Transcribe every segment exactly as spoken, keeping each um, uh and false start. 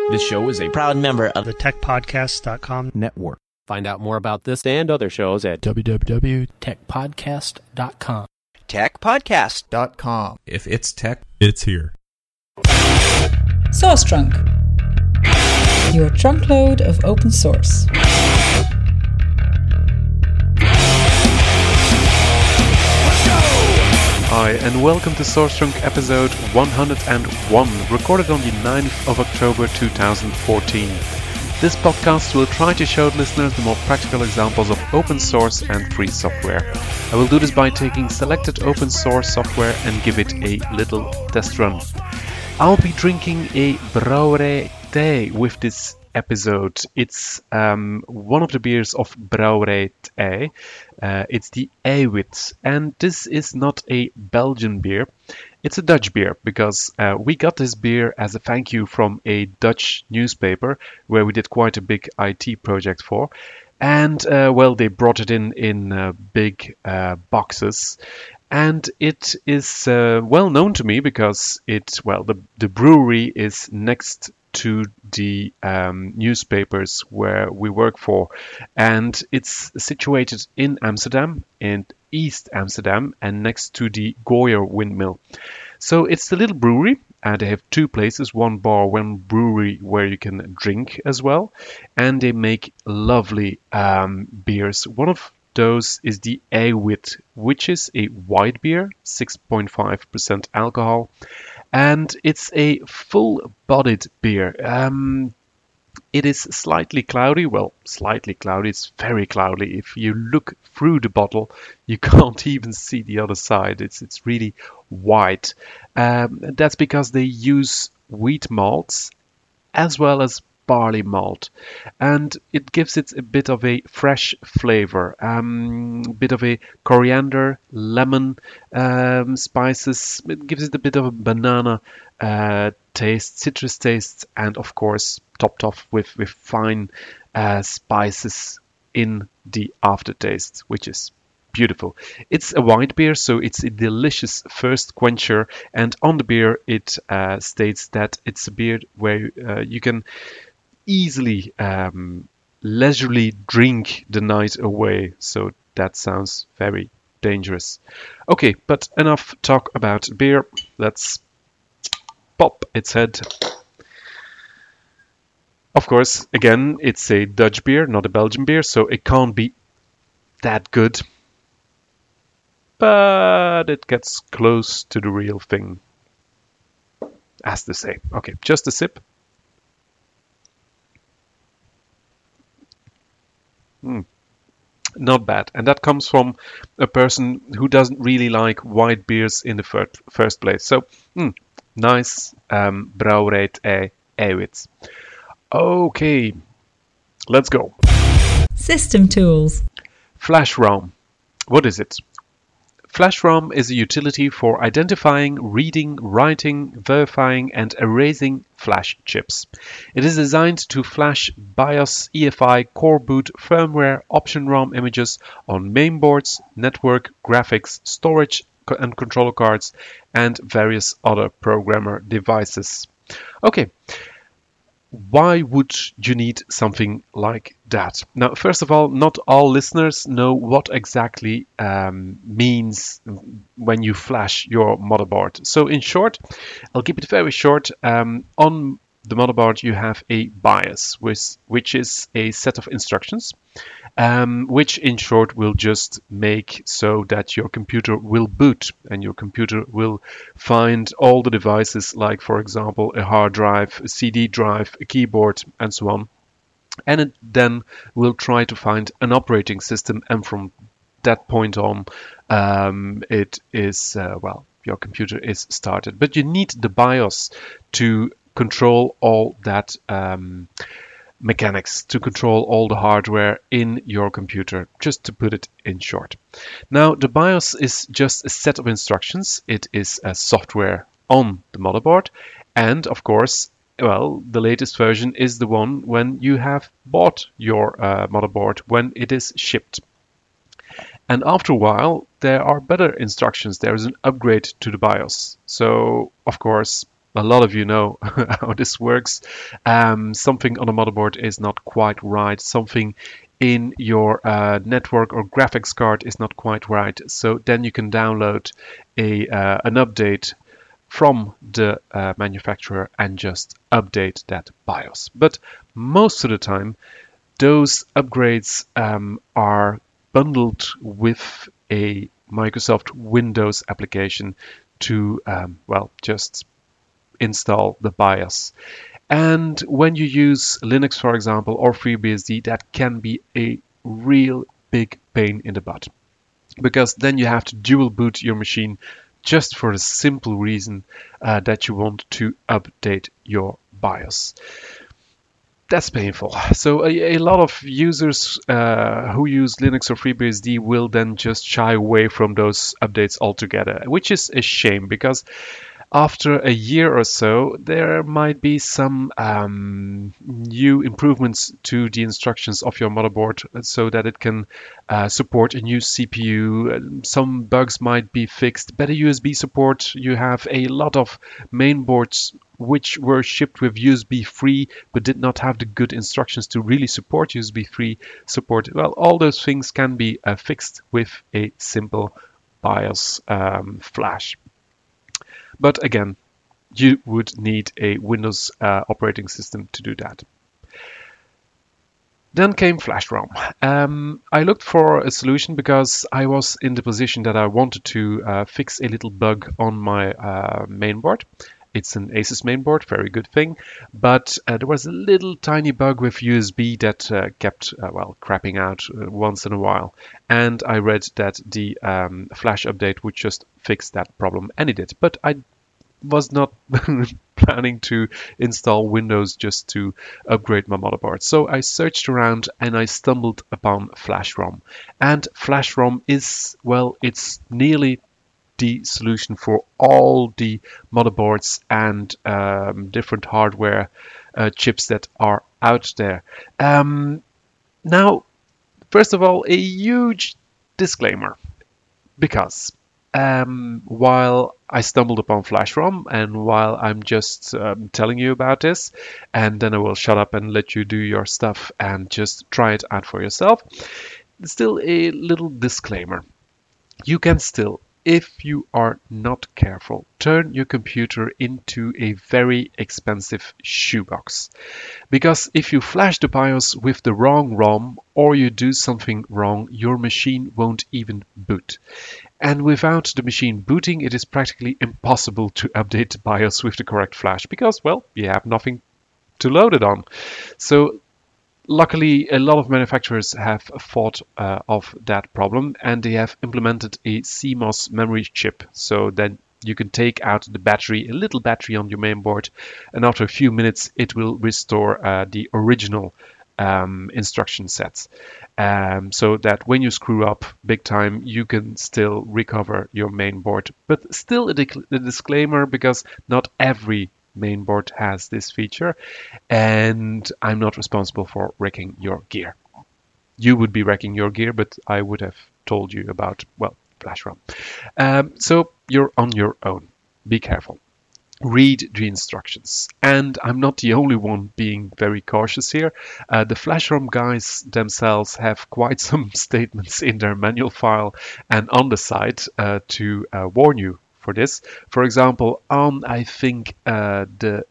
This show is a proud member of the tech podcast dot com network. Find out more about this and other shows at w w w dot tech podcast dot com. tech podcast dot com. If it's tech, it's here. Source Trunk, your trunkload of open source. Hi, and welcome to Source Trunk episode one hundred one, recorded on the ninth of October two thousand fourteen. This podcast will try to show listeners the more practical examples of open source and free software. I will do this by taking selected open source software and give it a little test run. I'll be drinking a Brouwerij Thee with this episode. It's um, one of the beers of Brouwerij Thee. Uh, it's the Eiwit, and this is not a Belgian beer. It's a Dutch beer because uh, we got this beer as a thank you from a Dutch newspaper where we did quite a big I T project for. And uh, well, they brought it in in uh, big uh, boxes. And it is uh, well known to me because it, well, the, the brewery is next to the um, newspapers where we work for. And it's situated in Amsterdam, in East Amsterdam, and next to the Goyer windmill. So it's a little brewery, and they have two places, one bar, one brewery where you can drink as well. And they make lovely um, beers. One of those is the Eiwit, which is a white beer, six point five percent alcohol, and it's a full-bodied beer. Um, it is slightly cloudy, well, slightly cloudy, it's very cloudy. If you look through the bottle, you can't even see the other side. It's it's really white. Um, that's because they use wheat malts as well as barley malt, and it gives it a bit of a fresh flavor, um, a bit of a coriander, lemon, um, spices. It gives it a bit of a banana uh, taste, citrus taste, and of course topped off with with fine uh, spices in the aftertaste, which is beautiful. It's a white beer, so it's a delicious first quencher, and on the beer it uh, states that it's a beer where uh, you can easily, um, leisurely drink the night away. So that sounds very dangerous. Okay, but enough talk about beer. Let's pop its head. Of course, again, it's a Dutch beer, not a Belgian beer, so it can't be that good. But it gets close to the real thing, as they say. Okay, just a sip. Mm, not bad. And that comes from a person who doesn't really like white beers in the fir- first place. So, mm, nice um, Brouwerij Thee Eiwit. Okay, let's go. System tools. FlashROM. What is it? FlashROM is a utility for identifying, reading, writing, verifying, and erasing flash chips. It is designed to flash BIOS, E F I, core boot, firmware, option ROM images on mainboards, network, graphics, storage and controller cards, and various other programmer devices. Okay. Why would you need something like that? Now, first of all, not all listeners know what exactly um, means when you flash your motherboard. So in short, I'll keep it very short. Um, on the motherboard, you have a BIOS, which, which is a set of instructions, um, which in short will just make so that your computer will boot and your computer will find all the devices, like, for example, a hard drive, a C D drive, a keyboard, and so on. And it then will try to find an operating system, and from that point on, um, it is, uh, well, your computer is started. But you need the BIOS to control all that um, mechanics, to control all the hardware in your computer, just to put it in short. Now, the BIOS is just a set of instructions. It is a software on the motherboard, and of course, well, the latest version is the one when you have bought your uh, motherboard, when it is shipped. And after a while, there are better instructions. There is an upgrade to the BIOS. So, of course, a lot of you know how this works. Um, something on a motherboard is not quite right. Something in your uh, network or graphics card is not quite right. So then you can download a uh, an update from the uh, manufacturer and just update that BIOS. But most of the time, those upgrades um, are bundled with a Microsoft Windows application to, um, well, just install the BIOS. And when you use Linux, for example, or FreeBSD, that can be a real big pain in the butt, because then you have to dual boot your machine just for the simple reason uh, that you want to update your BIOS. That's painful. So a, a lot of users uh, who use Linux or FreeBSD will then just shy away from those updates altogether, which is a shame, because after a year or so, there might be some um, new improvements to the instructions of your motherboard so that it can uh, support a new C P U. Some bugs might be fixed, better U S B support. You have a lot of mainboards which were shipped with U S B three but did not have the good instructions to really support U S B three support. Well, all those things can be uh, fixed with a simple BIOS um, flash. But again, you would need a Windows uh, operating system to do that. Then came Flash ROM. Um, I looked for a solution because I was in the position that I wanted to uh, fix a little bug on my uh, mainboard. It's an Asus mainboard, very good thing, but uh, there was a little tiny bug with U S B that uh, kept, uh, well, crapping out uh, once in a while. And I read that the um, Flash update would just fix that problem, and it did. But I was not planning to install Windows just to upgrade my motherboard. So I searched around and I stumbled upon Flash ROM. And Flash ROM is, well, it's nearly the solution for all the motherboards and um, different hardware uh, chips that are out there. Um, now, first of all, a huge disclaimer, because um, while I stumbled upon Flash ROM and while I'm just um, telling you about this, and then I will shut up and let you do your stuff and just try it out for yourself, still a little disclaimer. You can still, if you are not careful, turn your computer into a very expensive shoebox. Because if you flash the BIOS with the wrong ROM or you do something wrong, your machine won't even boot. And without the machine booting, it is practically impossible to update the BIOS with the correct flash because, well, you have nothing to load it on. So luckily, a lot of manufacturers have thought uh, of that problem, and they have implemented a C MOS memory chip so that you can take out the battery, a little battery on your mainboard, and after a few minutes it will restore uh, the original um, instruction sets. Um, so that when you screw up big time, you can still recover your mainboard. But still a, di- a disclaimer, because not every mainboard has this feature, and I'm not responsible for wrecking your gear. You would be wrecking your gear, but I would have told you about, well, Flash ROM. Um, so you're on your own. Be careful. Read the instructions. And I'm not the only one being very cautious here. Uh, the Flash ROM guys themselves have quite some statements in their manual file and on the site uh, to uh, warn you for this. For example, on I think uh, the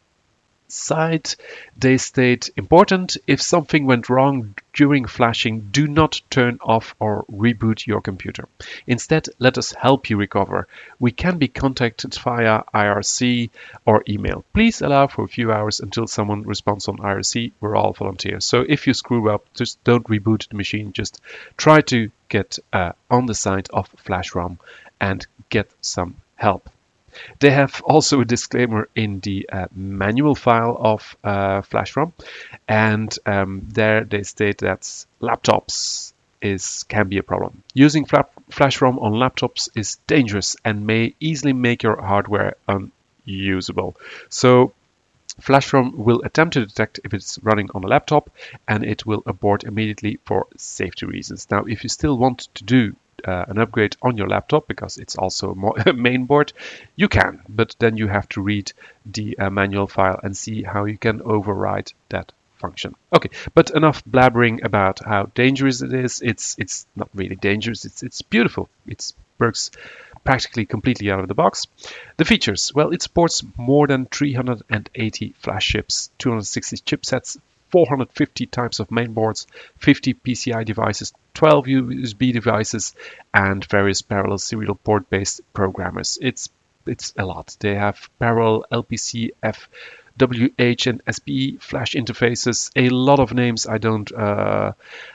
site, they state, important, if something went wrong during flashing, do not turn off or reboot your computer. Instead, let us help you recover. We can be contacted via I R C or email. Please allow for a few hours until someone responds on I R C. We're all volunteers. So if you screw up, just don't reboot the machine. Just try to get uh, on the side of Flash ROM and get some help. They have also a disclaimer in the uh, manual file of uh, Flash ROM, and um, there they state that laptops is can be a problem. Using fla- Flash ROM on laptops is dangerous and may easily make your hardware unusable. So Flash ROM will attempt to detect if it's running on a laptop, and it will abort immediately for safety reasons. Now, if you still want to do uh, an upgrade on your laptop because it's also a mo- main board, you can, but then you have to read the uh, manual file and see how you can override that function. Okay, but enough blabbering about how dangerous it is. It's it's not really dangerous. It's it's beautiful. It works practically completely out of the box. The features, well, it supports more than three hundred eighty flash chips, two hundred sixty chipsets, four hundred fifty types of mainboards, fifty P C I devices, twelve U S B devices, and various parallel serial port-based programmers. It's it's a lot. They have parallel L P C, F W H, and S P E flash interfaces. A lot of names I don't uh,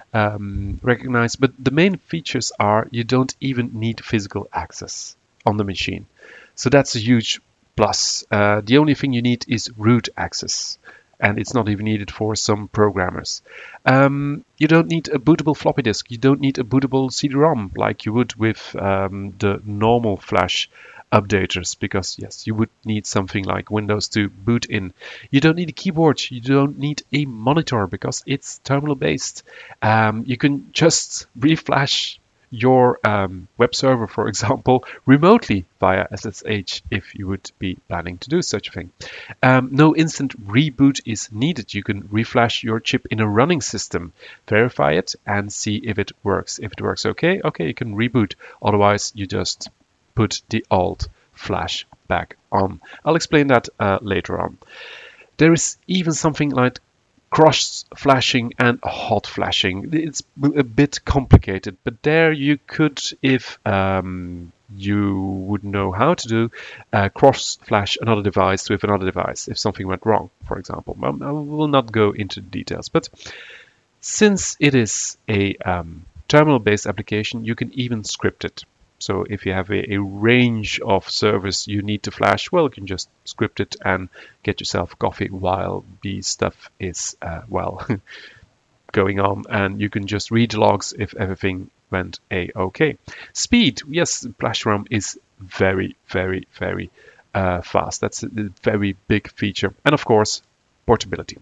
um, recognize, but the main features are you don't even need physical access on the machine. So that's a huge plus. Uh, the only thing you need is root access, and it's not even needed for some programmers. Um, you don't need a bootable floppy disk. You don't need a bootable C D ROM like you would with um, the normal flash updaters, because yes, you would need something like Windows to boot in. You don't need a keyboard. You don't need a monitor because it's terminal based. Um, you can just reflash your um, web server, for example, remotely via S S H if you would be planning to do such a thing. Um, no instant reboot is needed. You can reflash your chip in a running system, verify it, and see if it works. If it works okay, okay, you can reboot. Otherwise, you just put the old flash back on. I'll explain that uh, later on. There is even something like cross flashing and hot flashing. It's a bit complicated, but there you could, if um, you would know how to do, uh, cross flash another device with another device if something went wrong, for example. I will not go into the details, but since it is a um, terminal-based application, you can even script it. So if you have a, a range of servers you need to flash, well, you can just script it and get yourself coffee while the stuff is, uh, well, going on. And you can just read logs if everything went a-okay. Speed, yes, Flash ROM is very, very, very uh, fast. That's a, a very big feature. And of course, portability.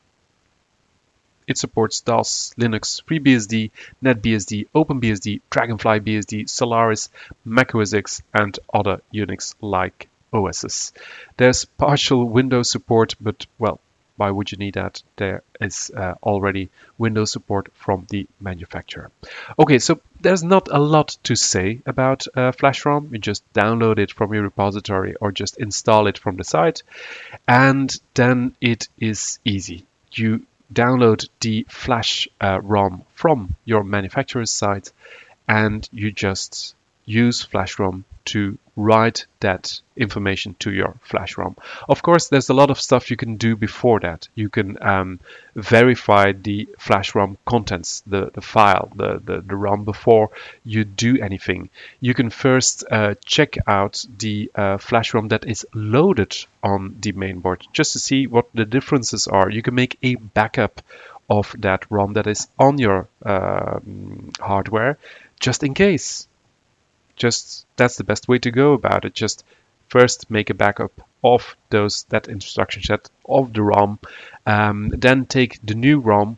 It supports DOS, Linux, FreeBSD, NetBSD, OpenBSD, DragonFlyBSD, Solaris, macOS X, and other Unix-like O Ss. There's partial Windows support, but, well, why would you need that? There is uh, already Windows support from the manufacturer. Okay, so there's not a lot to say about uh, Flash ROM. You just download it from your repository or just install it from the site, and then it is easy. You download the Flash uh, ROM from your manufacturer's site, and you just use Flash ROM to write that information to your Flash ROM. Of course, there's a lot of stuff you can do before that. You can um, verify the Flash ROM contents, the, the file, the, the, the ROM before you do anything. You can first uh, check out the uh, Flash ROM that is loaded on the mainboard just to see what the differences are. You can make a backup of that ROM that is on your uh, hardware just in case. Just that's the best way to go about it. Just first make a backup of those that instruction set of the ROM, um, then take the new ROM,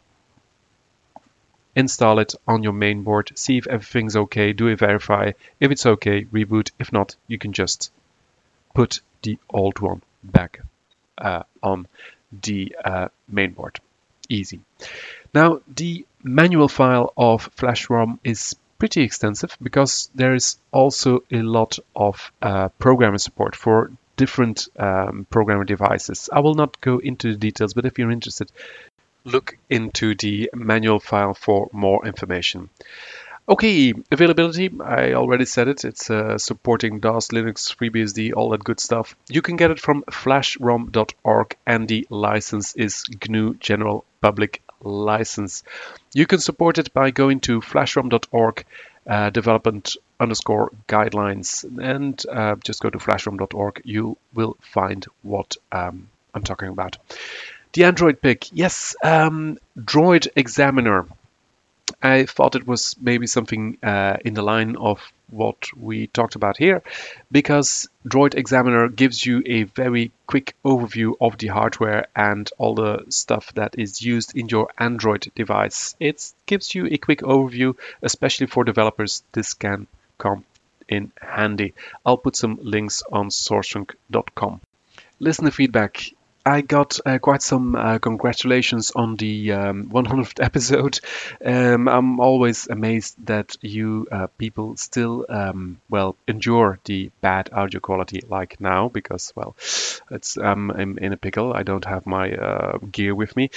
install it on your main board, see if everything's okay, do a verify. If it's okay, reboot. If not, you can just put the old one back uh, on the uh, main board. Easy. Now the manual file of Flash ROM is pretty extensive because there is also a lot of uh, programmer support for different um, programmer devices. I will not go into the details, but if you're interested, look into the manual file for more information. Okay, availability, I already said it. It's uh, supporting DOS, Linux, FreeBSD, all that good stuff. You can get it from flash rom dot org, and the license is G N U General Public License. You can support it by going to flash rom dot org, uh, development underscore guidelines, and uh, just go to flash rom dot org. You will find what um, I'm talking about. The Android pick, yes, um, Droid Examiner. I thought it was maybe something uh, in the line of what we talked about here, because Droid Examiner gives you a very quick overview of the hardware and all the stuff that is used in your Android device. It gives you a quick overview, especially for developers. This can come in handy. I'll put some links on sourcetrunk dot com. Listener feedback. I got uh, quite some uh, congratulations on the um, one hundredth episode. Um, I'm always amazed that you uh, people still, um, well, endure the bad audio quality like now, because, well, it's um, I'm in a pickle. I don't have my uh, gear with me.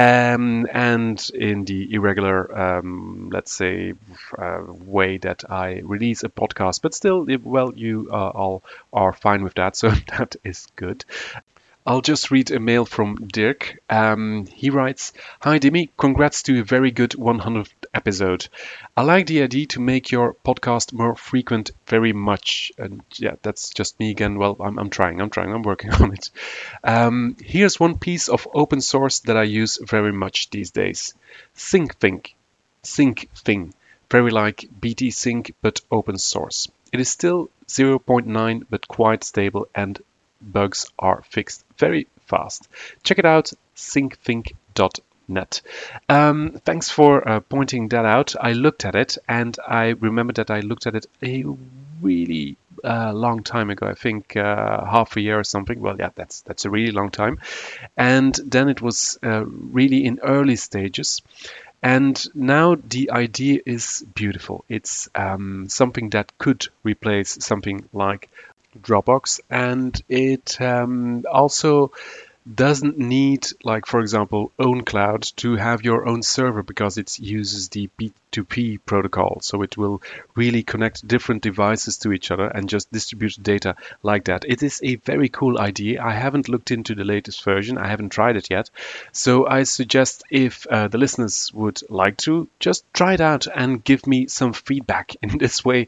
Um, and in the irregular, um, let's say, uh, way that I release a podcast. But still, well, you uh, all are fine with that, so that is good. I'll just read a mail from Dirk. Um, he writes, "Hi Dimi, congrats to a very good one hundredth episode. I like the idea to make your podcast more frequent very much." And yeah, that's just me again. Well, I'm, I'm trying, I'm trying, I'm working on it. Um, here's one piece of open source that I use very much these days. SyncThing. SyncThing. Very like B T Sync, but open source. It is still zero point nine, but quite stable, and bugs are fixed very fast. Check it out, syncthing dot net. Um, thanks for uh, pointing that out. I looked at it, and I remember that I looked at it a really uh, long time ago. I think uh, half a year or something. Well, yeah, that's that's a really long time. And then it was uh, really in early stages. And now the idea is beautiful. It's um, something that could replace something like Dropbox, and it um, also doesn't need, like, for example, OwnCloud to have your own server, because it uses the P two P protocol. So it will really connect different devices to each other and just distribute data like that. It is a very cool idea. I haven't looked into the latest version. I haven't tried it yet. So I suggest, if uh, the listeners would like to, just try it out and give me some feedback. In this way,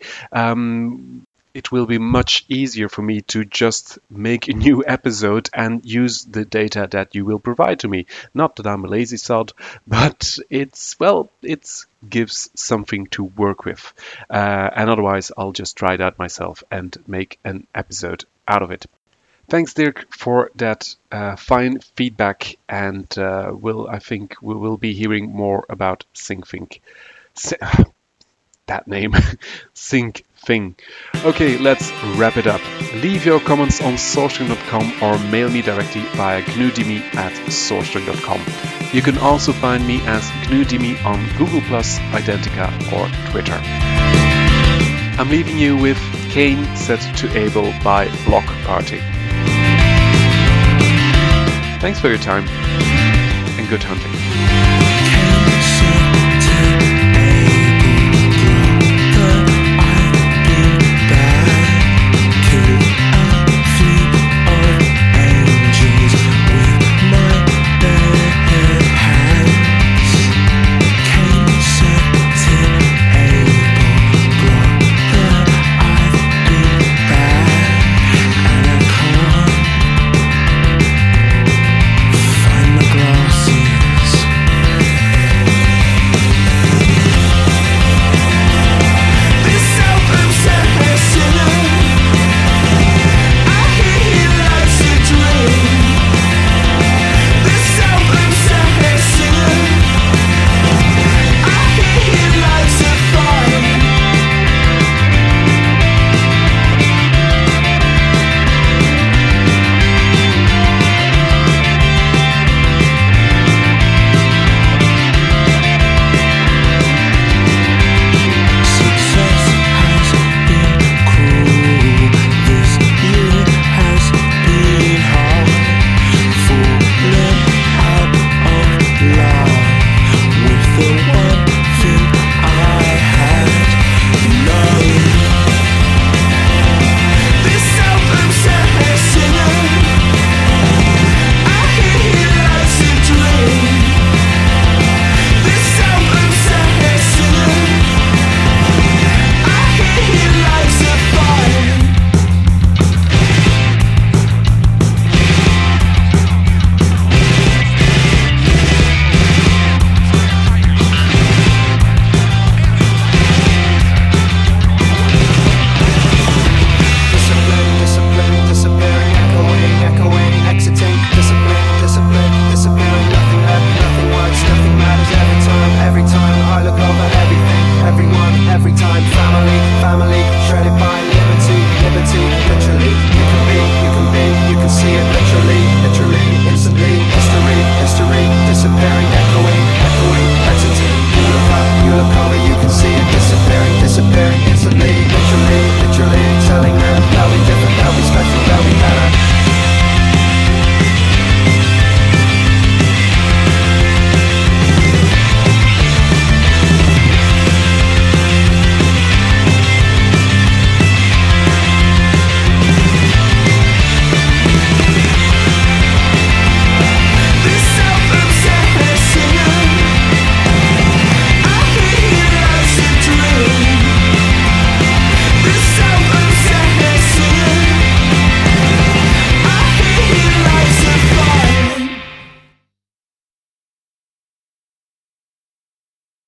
um, it will be much easier for me to just make a new episode and use the data that you will provide to me. Not that I'm a lazy sod, but it's, well, it gives something to work with. Uh, and otherwise, I'll just try it out myself and make an episode out of it. Thanks, Dirk, for that uh, fine feedback. And uh, we'll, I think we will be hearing more about SyncThing. That name, SyncThing. Okay, let's wrap it up. Leave your comments on sourcetrunk dot com or mail me directly via gnudimi at sourcetrunk dot com. You can also find me as gnudimi on Google plus, Identica, or Twitter. I'm leaving you with Cain Set to Abel by Block Party. Thanks for your time, and good hunting.